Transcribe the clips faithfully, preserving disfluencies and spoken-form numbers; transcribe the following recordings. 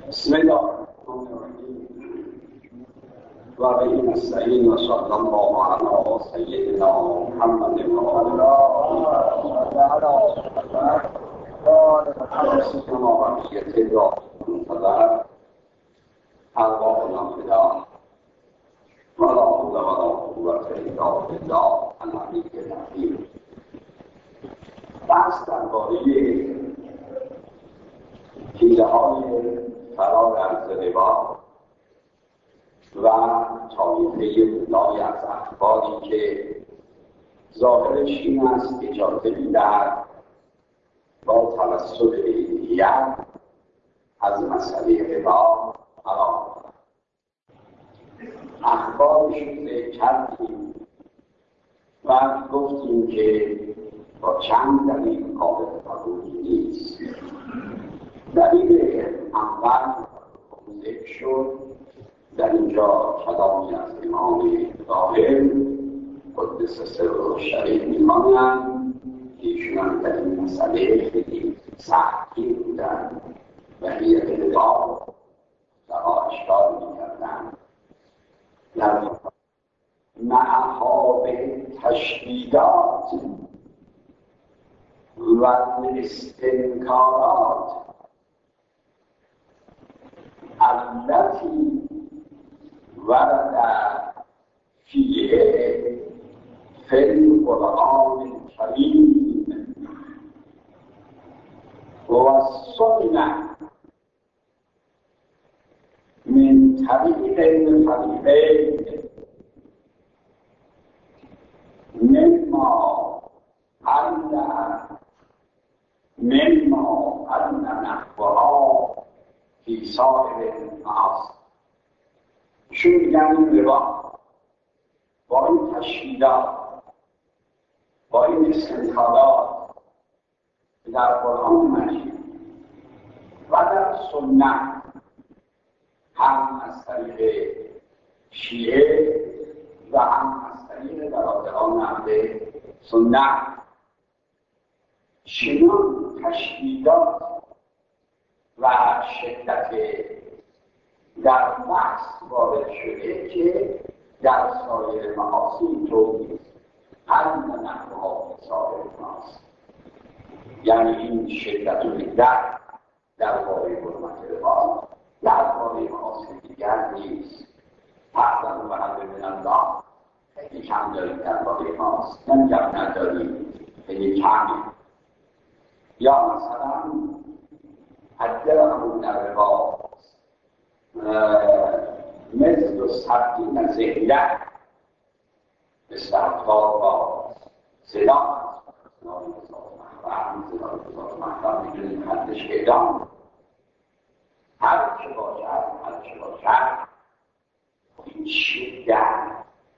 بسم الله الرحمن الرحیم و به نستعین و صلی الله علی سیدنا محمد و آله و بقیت را منتظر ارواحنا فدا ولا حول ولا قوة الا بالله العلی العظیم. بحث درباره حیله‌های فرار از ربا و طایفه اولای از اخباری که ظاهرش این است اجازه می‌دهد با توسط هدیه از مسئله ربا فرار کنند. اخبارشون رو کردیم و گفتیم که با چند دلیل قابل قبول نیست. دلیل اول ذکر شد، در اینجا کلامی از امام ظاهر قدس سر شریف می‌خوانند که ایشون در این مسئله خیلی سختی بودند و هیئت ربا و آشکار می‌کردند در معهاب تشدیدات و استنکارات التي ورد فيه في القرآن الكريم والسنة من طريق الفريقين مما أن مما أن نحوها فی سائر المعاصی. شون میگن این ربا با این تشدیدات با این استنکارات در قرآن مجید و در سنت هم از طریق شیعه و هم از طریق برادران اهل سنت چنان تشدیدات و شدت در بحث وارد شده که در سایر معاصی اینطور نیست. هر نحوها سایر معاصی، یعنی این شدت و حدت در باره حرمت ربا در باره معاصی دیگر نیست. فضلا و حد من الله خیلی کم داریم در باره معاصی، نمیگم نداریم، خیلی کمی. یا مثلا الدرهم در ربا مثل و سبتین زهیره مثل افکار با سلاح سلاح محرم سلاح محرم میدونیم حدش اعدام هر چه باشد هر چه باشد این شدت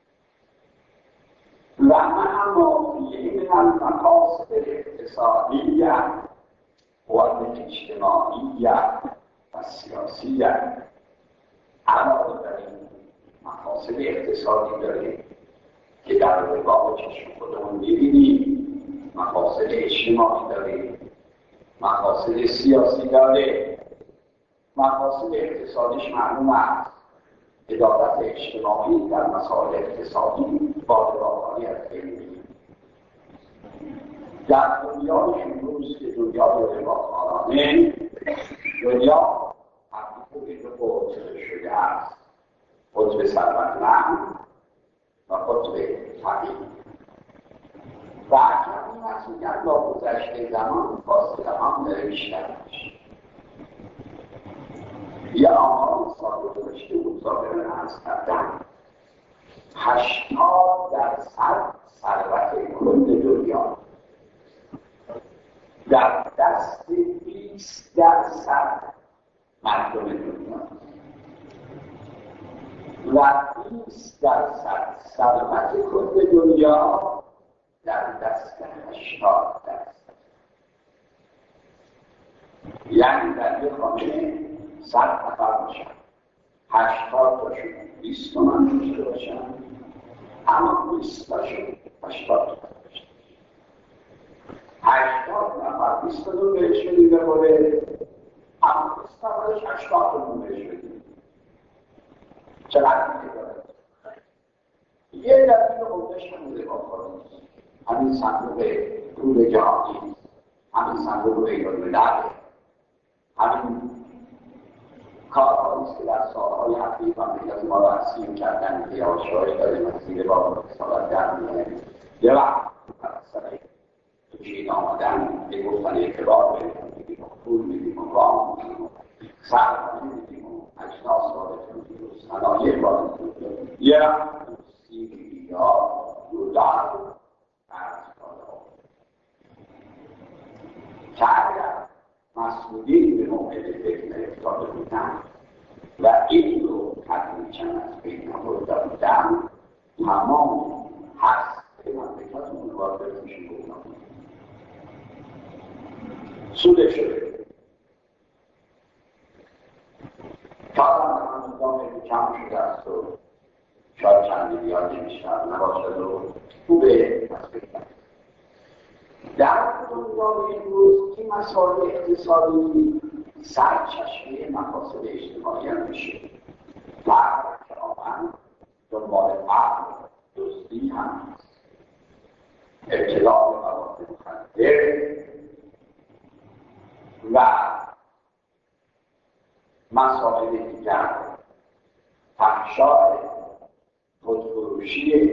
و معما فیه من مقاصد اقتصادیه و اجتماعیه و سیاسیه. علاوه بر این مقاصد اقتصادی داره که در ربا چشم خودمون می‌بینیم، مقاصد اجتماعی داره، مقاصد سیاسی داره. مقاصد اقتصادیش معلوم است، عدالت اجتماعی در مسائل اقتصادی با رباکاری از بین در دنیای امروز که دنیای رباخوارانه دنیا حقیقی رو قطب شده است، قطب ثروتمند و قطب فقیر. و کمی است میگن با گذشته زمان فاصله هم داره بیشتر میشه. یه آمار ساده داشته بود ظاهرا عرض کردن هشتاد درصد ثروت کل دنیا در دست بیست درصد مردم دنیا و بیست درصد ثروت کل دنیا در دست هشتاد درصد. یعنی در یک خانه صد نفر باشن، هشتاد تاشون بیست تومن داشته باشن، اما بیست تاشون هشتاد تومن داشته باشن. هشتاد نفر بیست تا دو بهش بدیم بخوره اما استفادهش هشتاد نمونه شدیم چقدر دیگه داره یه دلیل خودش همونه با خودش همین صندوق پول جهانی همین صندوق بین‌الملل همین کارهاییست که در سالهای اخیر مملکت ما را اسیر کردن که آشایی داریم از زیر بار رسالت در می‌آییم یه وقت سر توشین آمدن به گفتن اعتبار بدیم و پول میدیم و رام میدیم و سرمایه میدیم و اجناس وارد میدیم و صنایع وارد میدیم یه وقت سی میلیارد دلار قرض داده که اگر مسئولین به موقع فکر افتاده بودن و این رو تدریجاً از بین آورده بودن تمام هسته مملکت اون وارد میشه بودن سوده شده تا هم نظام کم شده است و شاید چند میلیارد نمیشتر نباشد و خوبه از بین در دنیای امروز این مسائل اقتصادی سرچشمه مقاصد اجتماعی هم میشه و کاملا دنبال عقل دزدی هم هست ابتلا به مواد مخدر و مسائل دیگر فحشای خودفروشی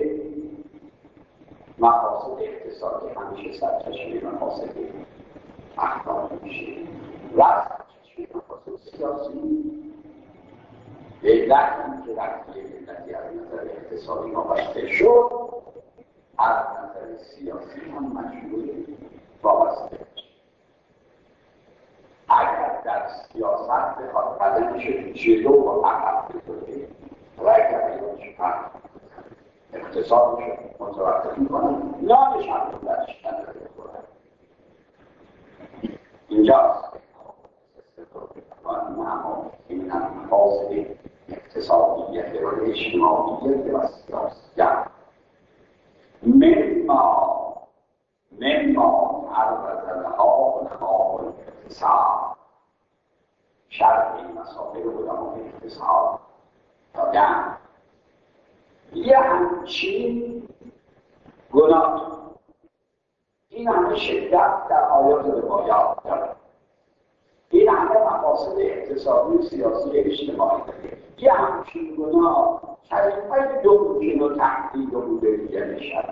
مقاصد اقتصادی همیشه سرچشمه مقاصد اخلاقی میشه و سرچشمه مقاصد سیاسی به علت اینکه وقتی ملتی از نظر اقتصادی وابسته شد از نظر سیاسی هم مجبور وابسته میشه اگر در سیاست بخواد قدمش جلو و عقب بذاره و اگر ایرانش فرق اقتصادش متوقف میکنن نامش هم رو درش نداره بکنن اینجاست استفاده نما این هم فاصل اقتصادیت و اجتماعیت و سیاست مما مما عرضها و نها اقتصاد شرط این مسائل رو بودم اقتصاد دادن یه همچین گناه این همه شدت در آیات روایات داره این همه مقاصد اقتصادی سیاسی اجتماعی داره یه همچین گناه کلیفه دو ممکن و تحقیق او به دیگر شد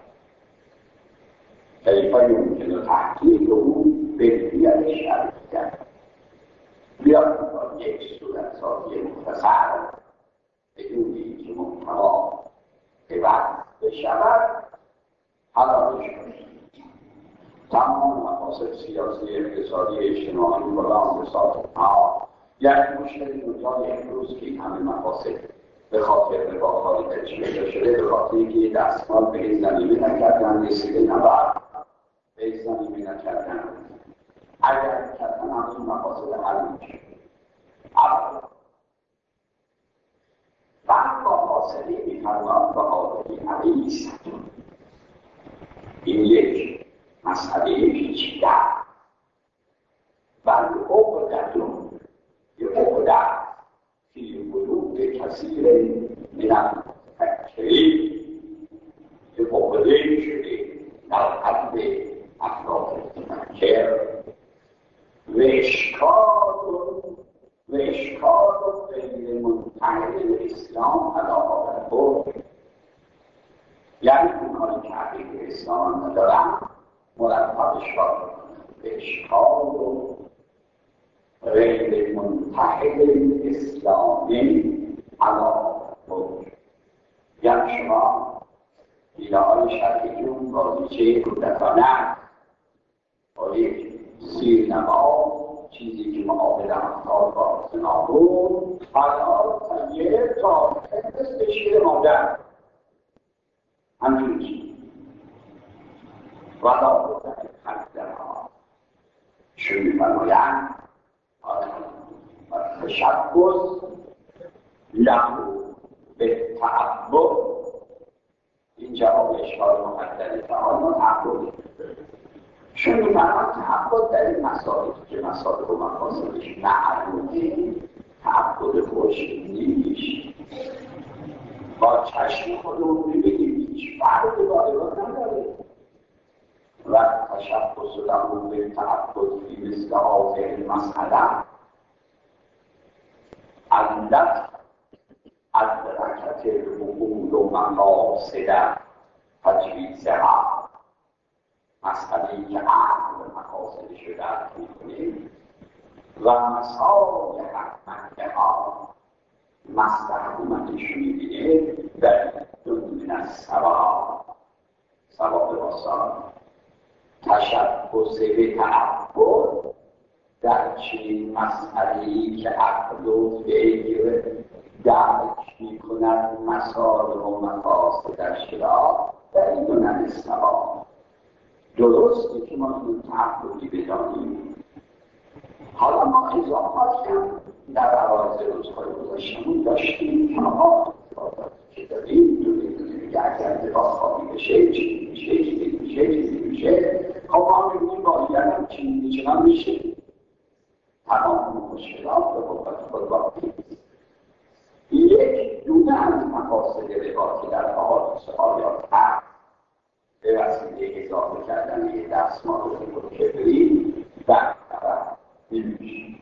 کلیفه ممکن و تحقیق او به دیگر شد بیاد با یک صورت سازی مختصر بدونی که محتوا که وقت بشود حلالش کنید تمام مقاصد سیاسی اقتصادی اجتماعی بلان بساط ها یک مشکل نوزای امروز که همه مقاصد به خاطر رفاه‌های تجمیل شده به خاطر که دستمال به این زمینه نکردن رسیده نبرد به این زمینه نکردن اگر کردن هم این مقاصد حل میشه اول بعد با فاصله میفرماد و آقایی حدیث این یک مسئله پیچیده و عقدتون یه عقده فی قلوب کثیر من المفکرین یه عقده شده در قلب افراد مفکر و اشکال و اشکال و غیر منتهی اسلام علاقه در بود یعنی اونهایی که عقیده اسلام ندارن مرتبش را به اشکال و غیر منتهی اسلامی علاقه بود یعنی شما ایده‌های شرعیتون بازیچه کودکانه با یک زیرنما چیزی که معامل افکار با زنا بود حالا تنیه تا حفظ بشیر مادر همچون چیز و دا بودن خلقها چون می‌فرمایند تشبث لهو به تعبد این جواب اشکال مقدری تعالی تعبد چون می‌فرماید تعبد در این مسائل که مسائل و مقاصدش معلومه، تعبد خوش نیست. با چشم خودمون می‌بینیم هیچ فرقی با عبادت نداره و تشخص له به تعبد فی مثل هذه المسأله علت ادرکت العقول و مقاصد تجویزها، مسئله‌ای که عقل مقاصدش رو درک می‌کنه و مصالح منها مصلحتش می‌بینه در دون الثواب، ثواب واسا تشبث به تعبد در چنین مسئله‌ای که عقل و فکر درک می‌کند مصالح و مقاصدش را در این دون الثواب. درسته که ما این تعبدی بدانیم. حالا ما اضافات هم در عوارض روزهای گذشتمون داشتیم که ما که داریم دونیم که اگر اتفاق خواهی بشه چیزی میشه چیزی میشه چیزی میشه خب ما میگویم باید هم چیزی چنان میشه تمام مشکلات به قوت خود باقی. یک دونه از مقاصد ربا که در احادیث آیات هست به وسیله اضافه کردن یک دستمال رو کبری در طرف میشه.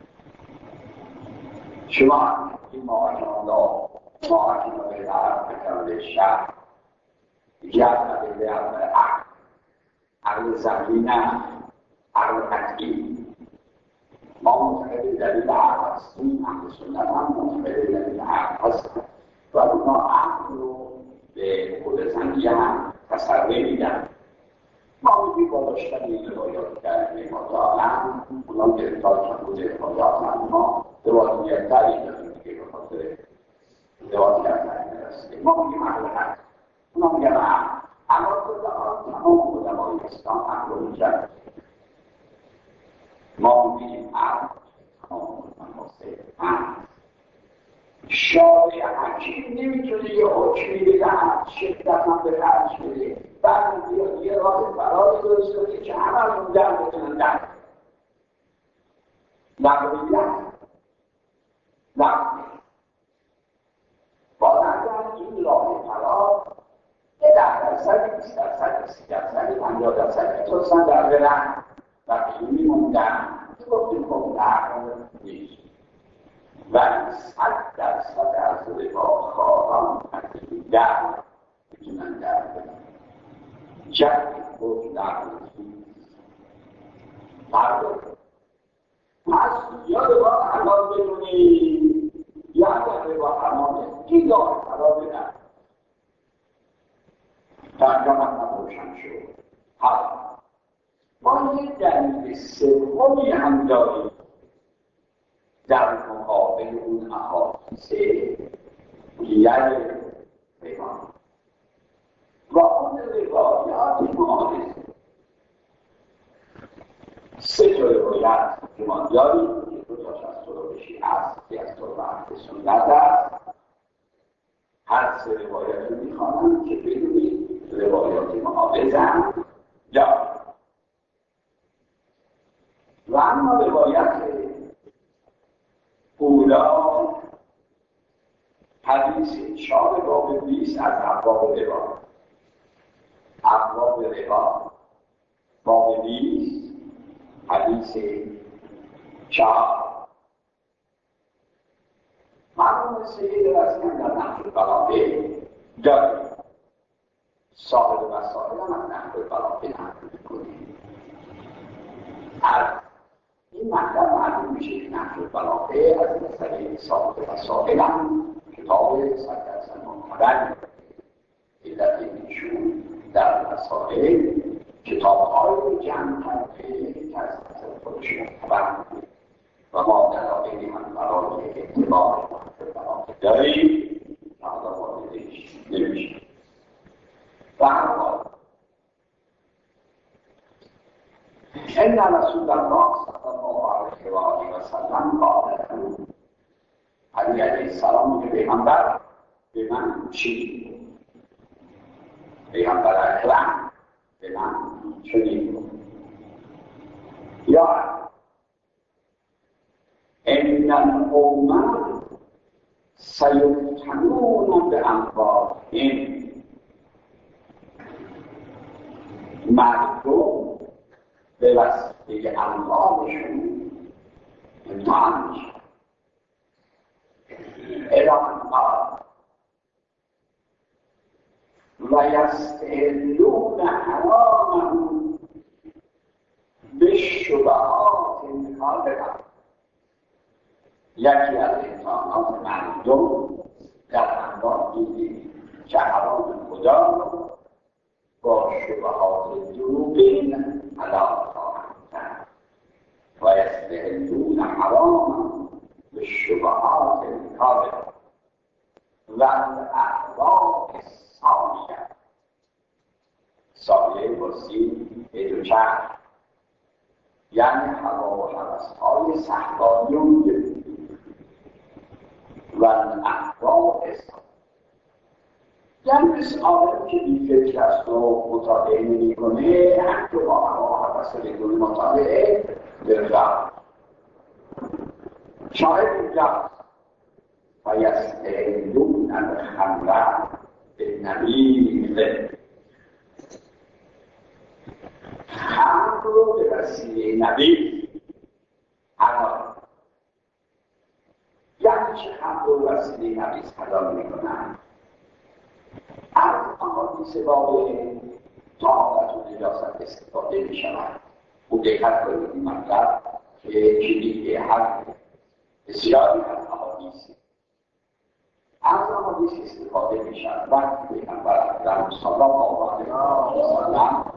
شما این ماهانالا ماهانالا به طرف بکنه شهر جرد به عقل عقل زمینه عقل قطعی ما متقبل دلیل عقل هستیم، اهل سنت هم متقبل دلیل عقل هستیم و اونا عقل رو به خود زنیه هم تصویر میدن. ما میگیم با داشتن این روایات کردیم مطالعه اونا گرفتار که بود روایات هم ما دوازیت تری داریم دیگه به خاطر دوازیت تری نرسیم. ما میگیم عقل هست، اونا میگن عقل. اما خودم تمام علمای اسلام عقل رو میگن. ما میگیم عقل تمام علمای شارع حکیم نمیتونه یه حکمی بگن شدت هم به خرج بده بعد یه راه فرار درست کنه که همه از اون در بکنن در نقلیت نقلیت با نظر این راه فرار یه ده درصد بیست درصد سی درصد پنجاه درصد میتونستن در برن و بیرونی موندن گفتیم خب نقل نیست ولی صد درصد از رباخواران در میتونن در بدن جد خود نقلتی فردا پس یا ربا حلال بدونی یا اگر ربا حلاله این راه حلال بدن ترجمه مطلب روشن شد. حالا ما یه دلیل سومی هم داریم در مقابل اون احادیث دیگر پیمان و اون روایات معارض سه تا روایت که ما داریم که دو تاش از طرق شیعه است که از طرق اهل سنت است. هر سه روایت رو میخوانم که بدونید روایات معارض هم داریم و اما روایت اولا حدیث چهار باب بیست از ابواب ربا ابواب ربا باب بیست حدیث چهار مرحوم سید رسمی در نحو البلاغه داریم صاحب وسائل هم از نحو البلاغه نقل می‌کنیم. از این مطلب معلوم میشه که نحو البلاغه از مسئله صاحب وسائل هم کتاب صد درصد معتبر علت ایشون در وسائل کتاب‌های جمع کرده که از نظر خودش معتبر و ما دلایلی هم برای اعتبار نحو داریم که حالا واردش نمیشه. و هر حال ان رسول الله صلی الله علیه و آله و سلم قال علی علیه السلام که پیغمبر به من چی پیغمبر اکرم به من چنین یا ان القوم سیفتنون باموالهم، مردم به وسیله اموالشون امتحان میشه. الهی و یستحلون حرامهم بالشبهات الکاذبة. یکی از امتحانات مردم در انواع دیدی که حرام خدا رو با شبهات دروغین علاقه خواهند کرد. و یستحلون حرامهم بالشبهات الکاذبة و الاهواء السامیة. سامیه بازی به دو چرخ، یعنی هوا و هوس‌های صحرایی و الاهواء السامیة، یعنی مثل آدمی که بی فکر است و مطالعه نمی‌کنه، حتی با هوا و هوس بدون مطالعه گرفتار. شاهد اینجاست و یستحلون الخمر بالنبیذ. خمر رو به وسیله نبیذ حلال، یعنی چه خمر رو به وسیله نبیذ حلال میکنن؟ از احادیث باب طهارت و نجاست استفاده میشود. او دقت کنید این مطلب که کلیدی هر بسیاری از احادیث از احادیث استفاده میشود. وقتی پیغمبر اکرم صلی الله علیه و سلم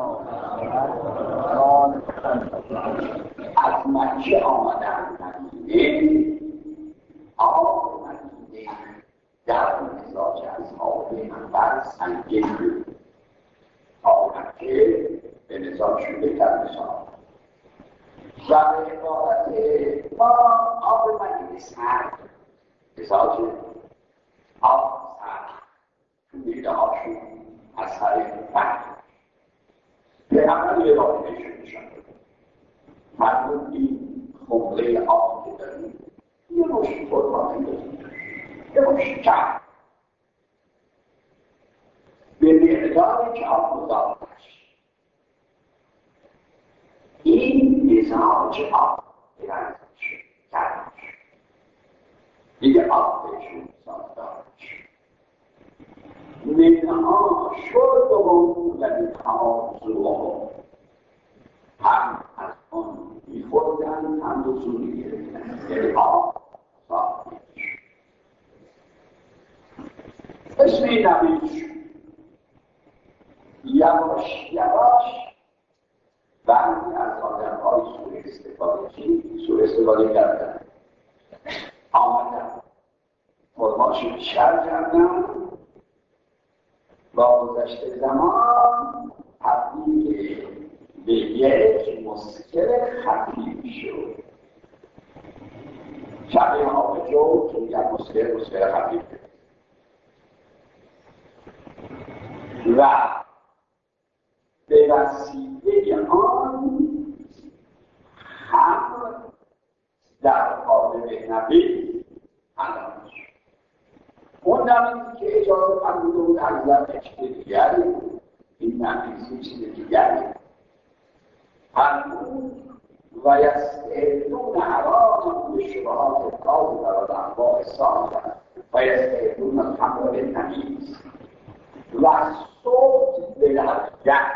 از مکه آمدند مدینه، آب مدینه در مزاج اصحاب پیغمبر سنگین بود. آب مکه به مزاجشون بهتر میشود و به عبارت ما آب مدینه سنگ مزاج آب سنگ تو میده هاشون از طریق فهم پیغمبر یه راهی نشون میشن. مردم این خمره آب که داریم یه روشی فرمانه داریم، یه روشی کم به مقداری که آب مزاج باشه. این مزاج آب برنده شد کرده شد دیگه آب بهشون ساختار شد. منها شربهم و منها ذوقهم، هم از آن می‌خوردند هم وضو می‌گرفتند، یعنی آب صاف می‌شد. اسم این نبیذ یواش یواش بعضی از آدم‌های سوء استفاده کی سوء استفاده کردن، آمدن فرماشو بیشتر کردن، با گذشت زمان تبدیل به یک مسکر خفیف شد. شبیه آبجو که یک مسکر مسکر خفیف و به وسیله آن هم در قالب نبی حلال شد. اون نبیذی که اجازه فرموده بود از در چیز دیگری، این نبیذی چیز دیگری فرمود و یستحلون حرامهم بالشبهات الکاذبة و الاهواء السامیة و یستحلون الخمر بالنبیذ و صوت بلغت.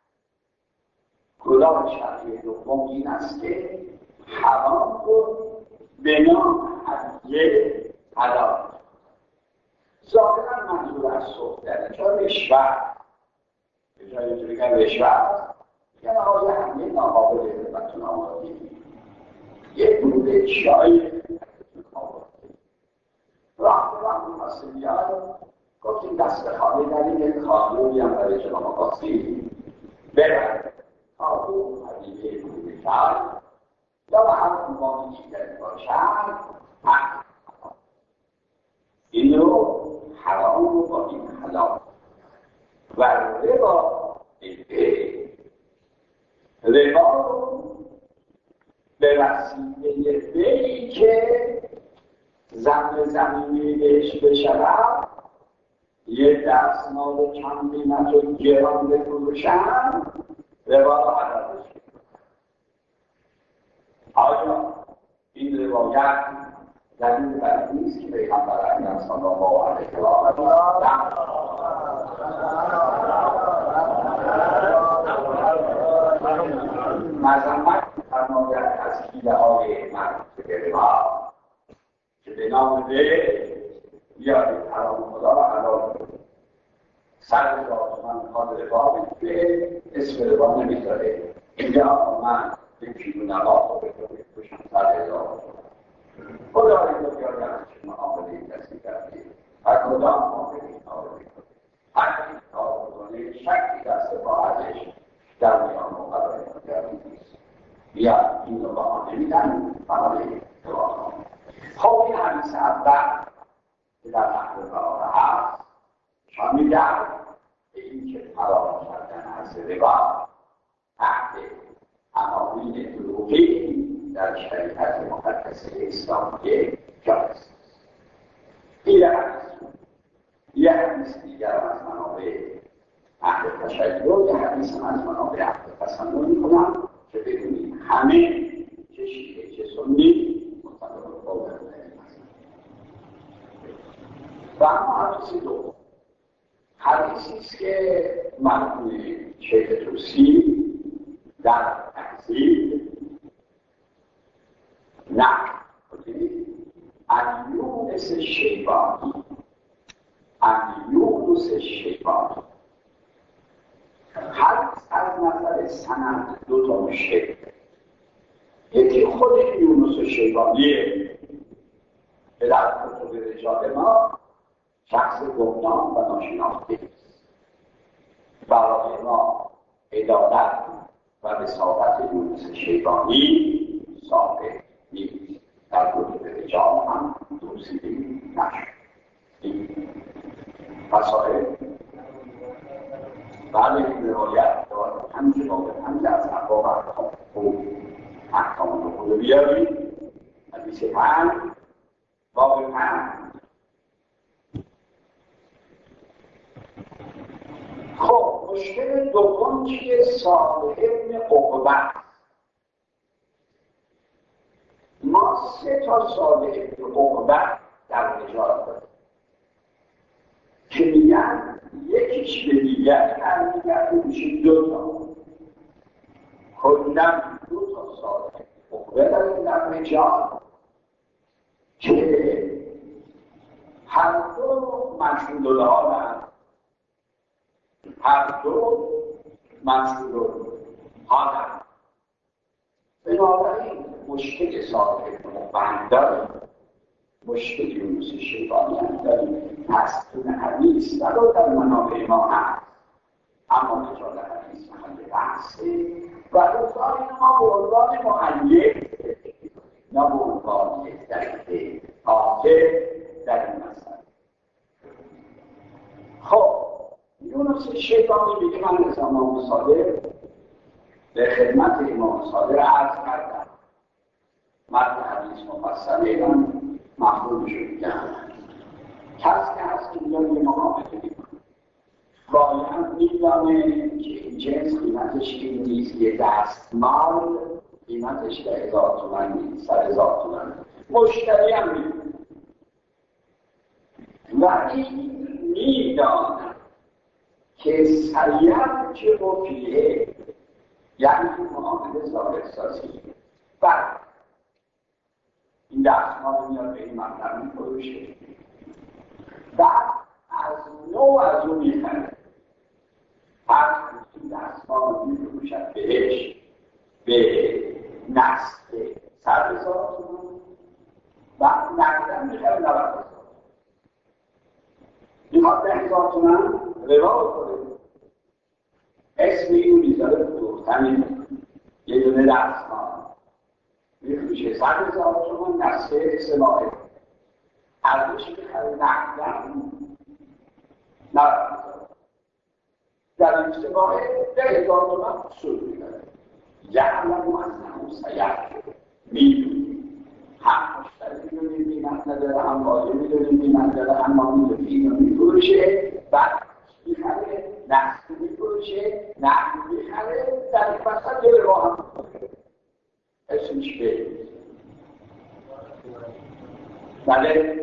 کلاه شرعی دوم این است که حرام رو به نام هدیه حلال. ظاهرا منظور از صوت در اینجا رشوت، به جای اینجا بگن رشوت یعنی آقای همیه ناقابل خدمتتون آمادید، یک دوده چای آمادید راه به راه میخواسته بیاد، گفتیم دست خانه داریم یک خانومی هم برای شما مقاسی ببرد خانوم حدیده دوده چای یا به هر عنوانی چیزی باشد حق این رو حرام رو با این حلال و ربا ربا رو وسیله بی که زمین زمینی بهش بشود یه دستمال کم قیمت و گران بفروشن روایت حضرت آیا این روایت دلیل بر این نیست که پیغمبر اکرم صلی الله علیه و آله مذمت فرماید از حیله‌های مربوط به ربا که به نام وی بیارید حرام خدا و حلال صد هزار تومن میخواد ربا بگیره اسم ربا نمیذاره اینجا من یک کیلو نبات رو بفروشم صد هزار تومن خدا این رو بیارید که معامله کسی کردید هر کدام معامله معامله کنید هر کی کار بکنه شکی دست با ازش در میان مقرر کردید نیست بیا این رو با آن نمیدن معامله دعا خب این حدیث اول که در نقل برابر هست شما میدن به این که فرار کردن از ربا تحت عناوین دروغی در شریعت مقدس اسلامی جایز. این حدیث یه حدیث دیگر از منابع اهل تشیع یه حدیث از منابع اهل تسنن میکنم که بدونید همه چه شیعه چه سنی مطابق قول و اما حدیث دو حدیثی است که مرحوم شیخ طوسی در تحصیل نقل کنید عن یونس شیبانی عن یونس شیبانی حدیث از نظر سند دو تا مشکل یکی خود یونس شیبانیه که در کتب رجال ما شخص گمنام و ناشناخته است. برای ما عدالت و رسالت یونس شیبانی ثابت نیست. در کتب رجال هم توصیفی نشد. این مسائل بعد این روایت دارد همچه باید همچه از ابواب احکام خوب احکام رو خود بیارید حدیث پنج باب پنج. خب مشکل دوم چیه؟ صالح ابن عقبه. ما سه تا صالح ابن عقبه در رجال داریم که میگن یکیش به دیگر برمیگرده میشه دو تا کلاً دو تا صالح عقبه داریم در رجال که هر دو مشهود الحالن هر دو مشهود الحالن بنابراین مشکل صالح ابن داریم مشکل یونس شیبانی هم داریم تصدیل حدیث ولو در منابع ما هست اما رجال حدیث محل بحثه و رجال ما به عنوان معید نه به عنوان یک دلیل قاطع در این مسئله. خب یونس شیبانی میگه من از امام صادق به خدمت امام صادق عرض کردم متن حدیث مفصله من مفهوم شد کردم کسی که هست که اینجا یه مقامه کنیم باید میدانه که این جنس قیمتش این نیست یه دستمال قیمتش ده هزار تومن نیست سر هزار تومن مشتری هم میدونه و این میدانه که سریعت چه وفیه یعنی معامله ظاهر احساسی بعد این دستمال میاد به این مطلب میفروشه بعد از نو از اون میخره از این دستمال میفروشد بهش به نصف صد هزار تومن بعد نقدن میخره نود هزار میخواد ده هزار تومن روا کنه اسم این میذاره فروختن یه دونه دستمال میفروشه صد هزار تومن نصف سلاحه ارزش میخره نقدن نود هزار در این سلاحه ده هزار تومن سود میداره یعلم انه سیحجب میدونیم هم مشتری میدونیم قیمت نداره، هم بازی میدونیم قیمت نداره، هم ما میدونیم اینو میفروشه، بعد میخره نقصی میفروشه، نقصی میخره، در این وسط داره با هم اسمش بید. بله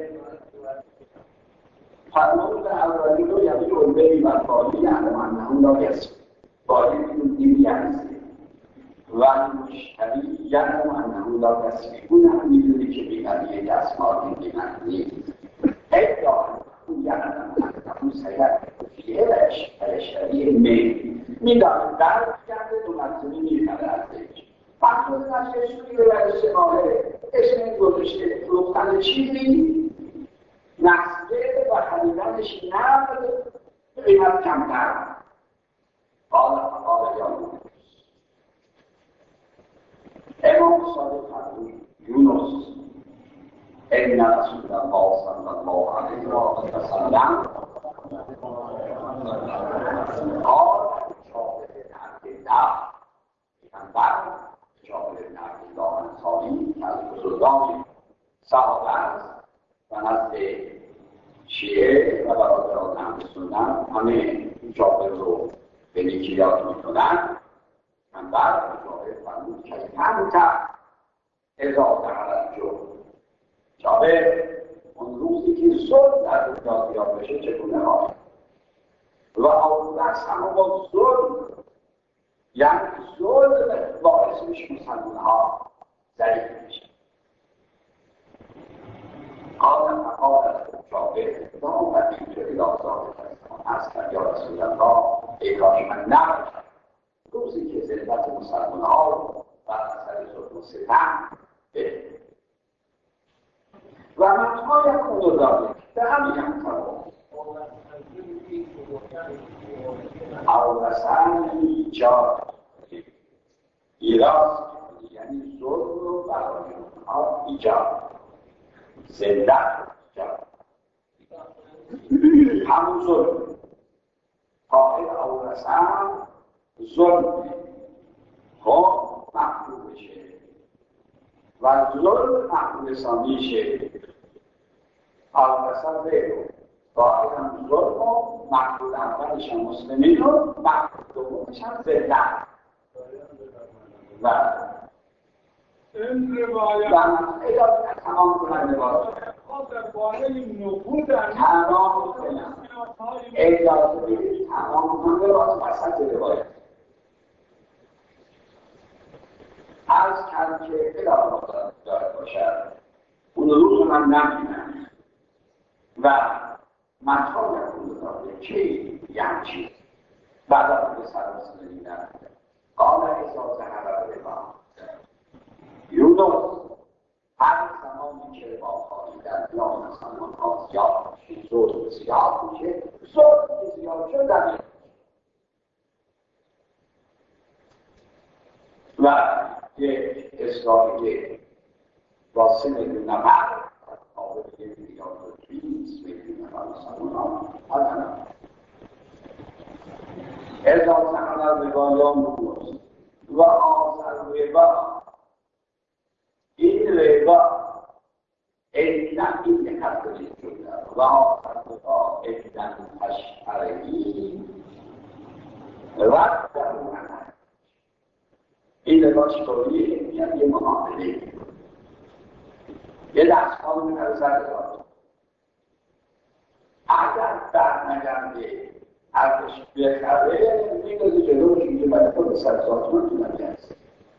فرمون اولی رو یعنی جلبهی و بالی یعنی من اون را گسید بالی میدونیم یعنی و مشتری یعنی من اون را گسید اون هم میدونی که بیماری یک دستمال بیماری نیست ادعا اون یعنی من اون سیاد فیهش اشتری می میدانم درد کرده دو مرتبی میخره ازش مقصود نشهشونی رو برش ماله اسم این گذاشته فروختن چیزی نقصه و خریدنش نقد قیمت کمتر قال قال یونس امام صادق فرمود یونس ان رسول الله صلی الله علیه و سلم قال شاهد عبدالله پیغمبر جابر بن عبدالله انصاری از بزرگان صحابه است و نزد شیعه و برادران اهل سنت همه جابر رو به نیکی یاد میکنند. من بعد جابر فرمود که انت اذا دخل جو جابر اون روزی که ظلم در دنیا زیاد بشه چگونه آید و آورد همه با ظلم یعنی ظلم باعث میشه مسلمان ها ضعیف میشه. قال فقال جابر و اینجا الازار از کرد یا رسول الله ای کاش من نباشم روزی که ذلت مسلمان ها رو بر اثر ظلم و ستم بده و متای خود داره به همین هم فرمود اولسن ایجاد ایراز یعنی ظلم رو برای اونها ایجاد زندت ایجاد همون ظلم قائل اولسن ظلم خب محبوب بشه و ظلم محبوب ثانیشه اولسن بیرو قائل هم ظلم و محبوب اولش هم مسلمین و محبوب دومش هم زندت و این روایت اجازه تمام کننده باشه تمام کنم اجازه بدید تمام کننده باشه وسط روایت عرض کرد که اجازه داره باشد اون روز من نمیدونم و مطال اون داره چی؟ یعنی چی؟ بعد از به سرمسه دیدن قال احساس حرار ما یونس هر زمانی که با خواهی در میان مسلمان ها زیاد میشه ظلم زیاد میشه ظلم زیاد شدن و یک اصلاحی واسه میلیون نفر آقای یک میلیون و بیست میلیون نفر مسلمان ها هستن اضافه حلال ربایان بود و آزر ربا این ربا ایدن این حرفی شده و آزر ربا ایدن تشعرهی رد در اونم این ربا چطوریه؟ میگن یه معامله یه دستگاه می‌رزد داد اگر در نگرده ارزش بخره میدازی جلوش میگه باید خود صد ساعتون تو نگرد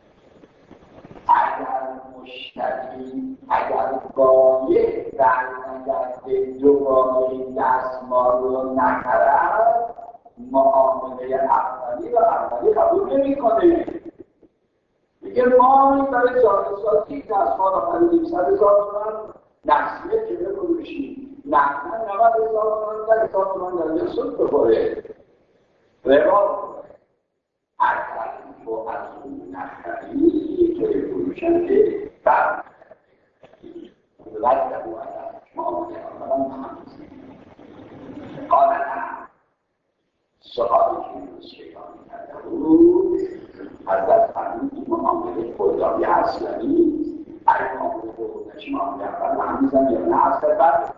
اگر مشتری اگر بایه در نگرده دوباره دستمال رو نخرد معامله اولی و اولی قبول نمی کنه میگه ما این برای چهار سال تیک دستمال رو خریدیم صد هزار تومن نقصیه که بکنوشیم نقصیه نود هزار تومن در هزار تومن در یک سود بخوره ربا اگر تو از اون نخری توی فروشنده بر ولد او عدد معامله آنها همزی قال نه سؤالی که این شیطانی کرده بود حضرت فرمود این معامله خودداری اصلا نیست همیزن یا نه از خدمت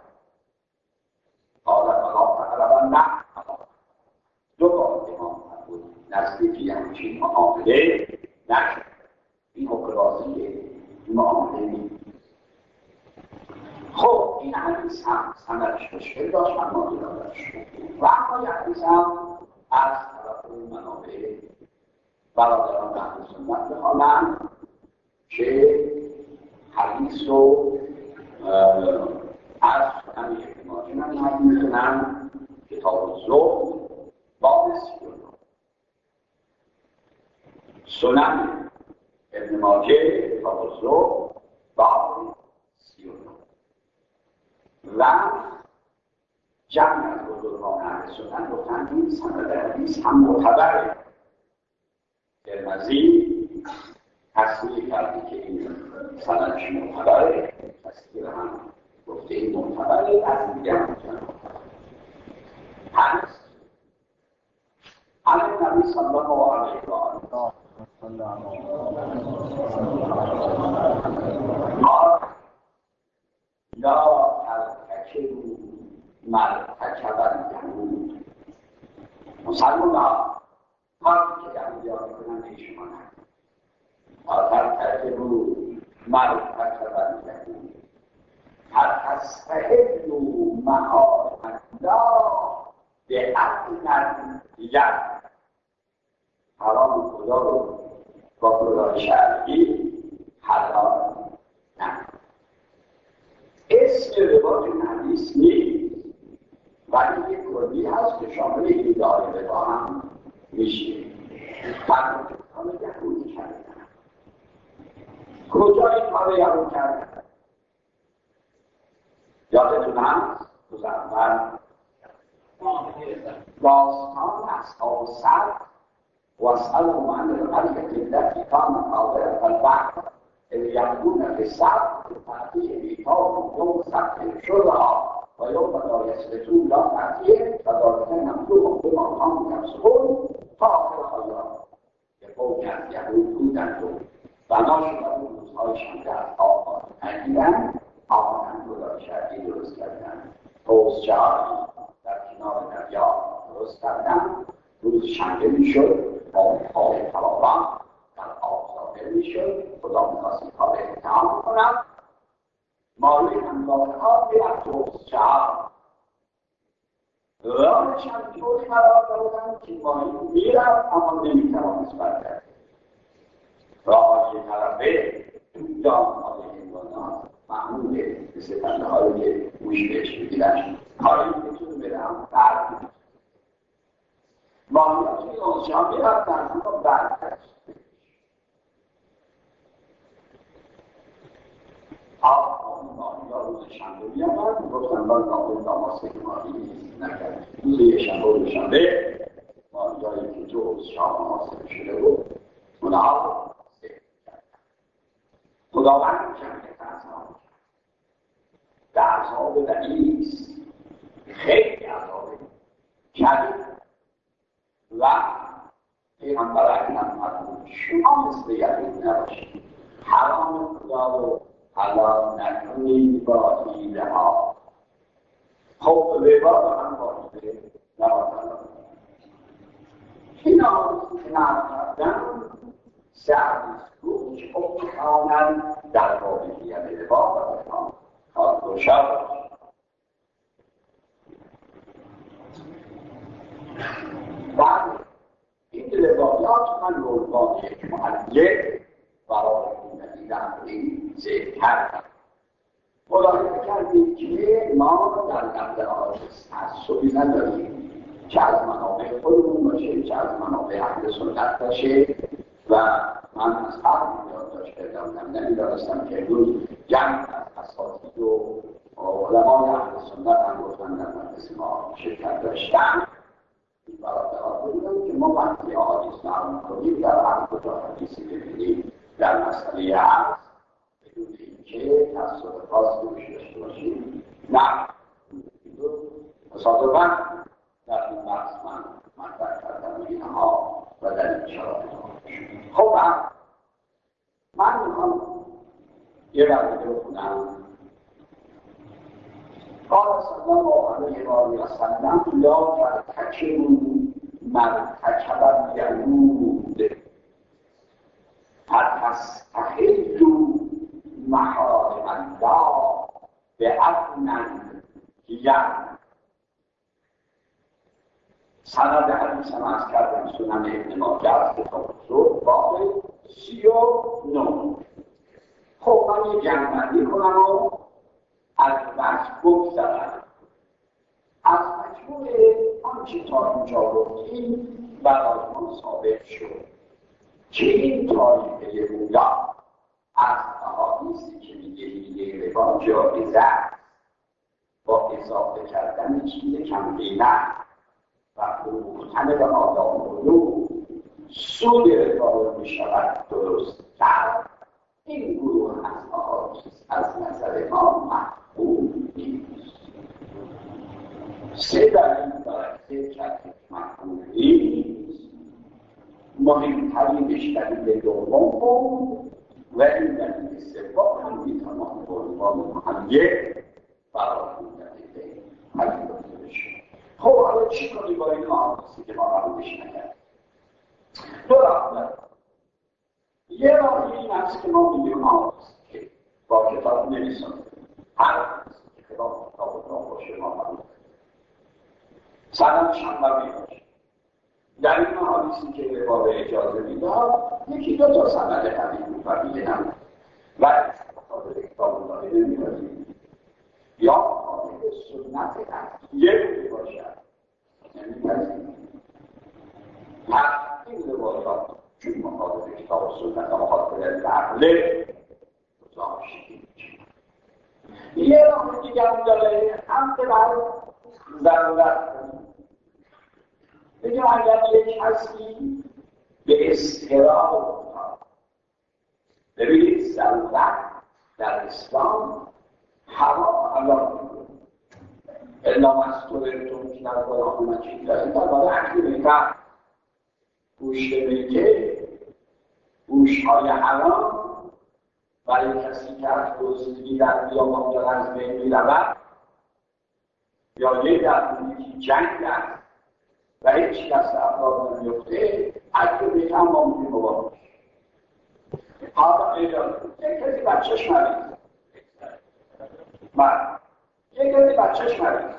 حالت الله تعالی نه دو بار امام بود نزدیکی همچین معامله نشد. این حکرازیه این معامله نید. خب این حدیث هم سندش مشکل داشت من ما داشت و اما یک حدیث هم از طرف منابع برادران اهل سنت بخوانند که حدیث رو از همین احتمالی من حد میکنم کتاب الزهد باب سی و نه سنن ابن ماجه کتاب الزهد باب سی و نه و جمع از بزرگان اهل سنت گفتن این سند حدیث هم معتبره. ترمذی تصریح کرده که این سندش معتبره، تصریح هم گفته این معتبره، از دیگه هم حدیث عن النبی صلی الله علیه و آله قال لا ترتكبوا ما ارتكب اليهود. مسلمان کاری که یهودیان میکنن که شما نکنید. لا ترتكبوا ما ارتكب اليهود حتی تستحلوا محارم الله بأدنى الید. حرام خدا رو با خدای شرعی حلال نکنید. اسم روایت این حدیث نیست ولی یک کلی هست که شامل این دایره با هم میشه. فرمون که کار یهودی کردن. کجا این کار یهود کردن؟ یادتون هست؟ روز اول داستان اصحاب صد و اسألهم عن القرية التي كانت حاضرة البحر إذ يأتون في السبت تأتيهم حيتانهم يوم سبتهم شرعا ويوم لا يسبتون لا تأتيهم فذلك نبلوهم بما كانوا يفسقون تا آخر آیات. که قومی از یهود بودند و بنا شدن روزهای شنبه از آب نگیرند آمدند خدای شرعی درست کردند. حوضچه‌هایی در کنار دریا درست کردند. روز شنبه میشد آب فراوان در آب ظاهر میشد. خدا می‌خواست این کار امتحان کنم. مالی همراه آب میرفت حوضچه‌ها راهش هم طوری قرار دادن که ماهی میرفت اما نمیتوانست برگرد. راه یک طرفه دامهای حیوانات معموله مثل پنده هایی که موش بهش بگیرن کاری میتونه برم برد ماهی ها توی حوضچه ها میرفتن اما برگرد آن ماهی ها روز شنبه میامد گفتن باید ناقل داماسه که ماهی نیست نکرد. روز یک شنبه روز شنبه ماهی هایی که تو حوضچه ها داماسه شده بود اونها خداوند جمعیت اعضاب در اعضاب دنیست خیلی اعضاب کردید و پیغمبر اکرم فرمود شما مثل یهود نباشید. حرام خدا رو حلال نکنید با حیله ها. خب ربا رو هم با حیله نباید اینا کنار کردن سعی روش اکرانن در واقعیت ربا و ربا کار روشن بعد این روایات من روزان یک معلق برای خوندنی در این ذکر کردم. ملاحظه کردیم که ما در نقد آجز تعصبی نداریم چه از منابع خودمون باشه چه از منابع اهل سنت باشه و من از هر میاد داشت کردم نمیدارستم که امروز جمع از اساتید و علمای اهل سنت هم گفتن در مجلس ما شرکت داشتن. این برادرها بودن که ما وقتی احادیث نقل می‌کنیم در هر کجا حدیثی ببینیم در مسئله هست بدون اینکه تصادف خاصی روش داشته باشیم نه تصادفاً در این بحث من مطرح کردم اینها و در این شرایط خب من میخوام یه برده بخونم قال صلی الله علیه و آله و سلم لا ترتکبوا مرتکب الیهود فتستحلوا محارم الله بعدنا یعلم. سند حدیث هم از کردم سنن ابن ماجه از کتاب الزهد باب سی و نه. خب من یه جمع‌بندی کنم و از بحث بگذرم. از مجموع آنچه تا اینجا گفتیم برای ما ثابت شد که این طایفه یهودا از احادیثی که میگه هیله ربا جایزه است با اضافه کردن چیز کم قیمت و فروختن به آداب و علوم سود ربا رو میشود درست‌تر، این گروه از احادیث از نظر ما مقبول نیست. سه دلیل دارد که مقبول نیست. مهمترینش دلیل دوم بود و این دلیل سوم هم میتوان به عنوان مهیه برای این دلیل پذیرفته بشه. خب حالا چی کنی با این احادیثی که ما قبولش نکردیم؟ دو راه داریم. یه راه این است که ما میگیم احادیثی که با کتاب نمی‌سازیم، هر احادیثی که خلاف کتاب الله باشه ما قبول کنیم. سندش هم قوی باشه. در این احادیثی که به باب اجازه میداد یکی دو تا سند قوی بود و دیگه نبود و استفاده کتاب الله نمی‌کنیم یا مخالف سنت اصلیه بوده باشد، نمی‌پذیریم. پس این روایات چون مخالف کتاب و سنت و مخالف عقله گذاشته میشه. یه راه دیگه هم داره، هم که بر ضرورت کنیم. بگم اگر یک کسی به اضطرار افتاد، ببینید ضرورت در اسلام هوا حلال می‌کنه. الا مستورتون که در قرآن مجید دارید در باره اکل میتر، گوشت میته، گوشت‌های حرام برای کسی که از دزدی در بیابان یا از بین می‌رود یا یک در یکی جنگ است و هیچ کس افراد نمیفته، اکل میتر ممکن مباح میشه. حالا اجازه یک کسی بچه‌ش مریض، من یک کسی بچه‌ش مریض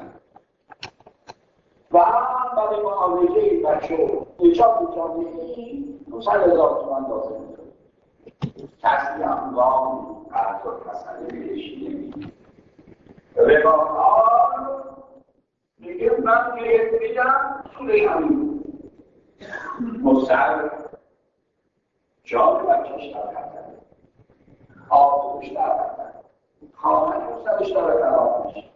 و هم برای معالجه این بچه اینجا اینجا میگی نوصد هزار تومن لازم میده. کسی هم وام قرض و مسئله بهش نمیده. رباکار میگه من گرفت میدم سودش همین مستعر جان بچهش در خطر، آبوش در خطر، خواهد مستعرش در خطر میشه.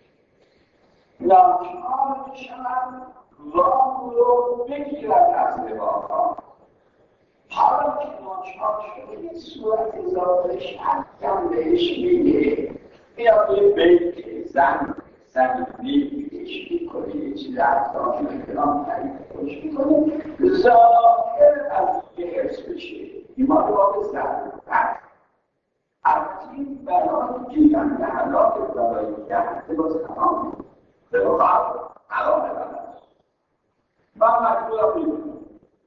ناچار میشوند وام رو بگیرد از رباکار. حالا که ناچار شده این صورت ذاتش حتیم بهش میگه بیا یه بیت زن زمینی بهش میکنه، یه چیز احسان احترام تعریف کنش میکنه، ظاهر از یه حرس بشه. این ما رو با به ضرورت از این برای گیرن به حالات برای گیرن لباس حرامه به واقع حرامه بلد من مجبور هم میدونم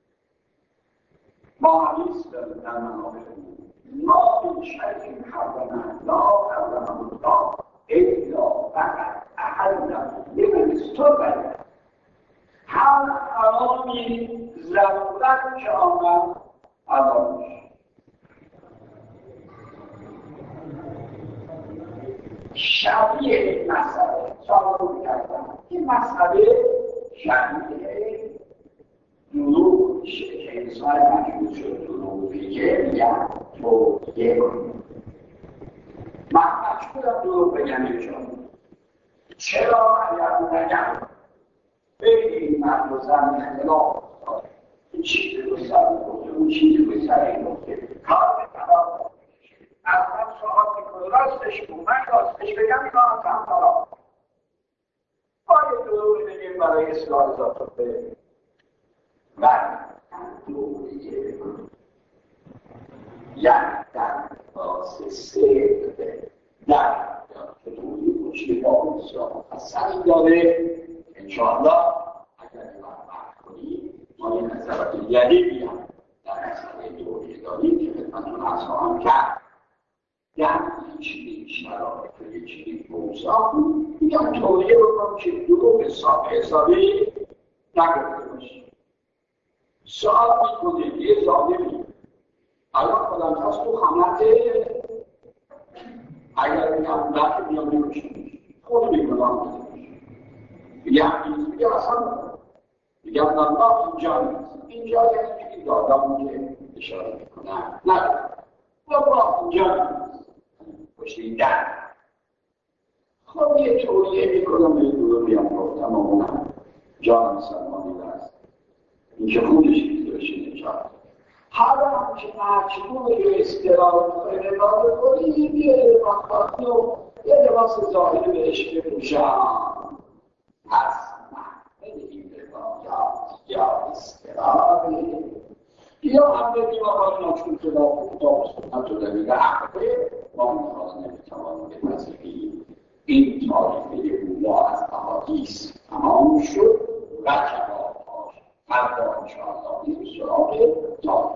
ما حدیث داریم در منابع ما این شرکیم حرامه لا حرامه الله الا فقط احلم لیمن استوبه. هر حرامی ضرورت که آمد حرام میشه. شبیه این مسئله سوال کردم، این مسئله شبیه دروغ میشه که انسان مجبور شد دروغ بگه میگن توقیه کنیم. من مجبورم دروغ بگم اینجا. چرا اگر نگم بگیم مرد و زن اختلاف افتاد این چیزی رو سر گفته اون چیزی رو سر این گفته کار به طلاق از من سوال میکنه راستش کن من راستش بگم این آن هم طلاق آیا دروغ بگیم برای اصلاح ذات به من دروغ بگیم یعنی در باز صدق در که دوری توجیه با بسیار مفصلی داره. انشاءالله اگر این وقت کنید ما یه نظرات جدیدی هم در مسئله دوره داریم که خدمتتون عرض خواهم کرد. یعنی چنین شرایط و یه چنین اوضاع میگم توریه بکنم که دروغ حسابی نگفته باشه. سوال میکنه یه ظالمی الان خودم هست تو خانته اگر میگم بلکه بیام نمیشه خود میکنم میگم میگم اصلا میگم الله اینجا نیست اینجا یعنی که دادم که اشاره میکنم ندارم الله اینجا نیست پشتیدن. خب یه توریه میکنم به دور بیام گفتم اونم جان سلمانی هست این که خودش میشه نجات. حالا هم که مجبور به استراحت خیلی را بکنید یه لباس و یه لباس ظاهری بهش بپوشم. پس من این روایات یا استراحتی یا هم بگیم آقا چون خلاف خدا و سنت و دلیل حقه ما میخواه نمیتوانیم بپذیریم. این تاریخه اولا از احادیث تمام شد و جوابهاش فردا انشاءالله این سراغ تاریخ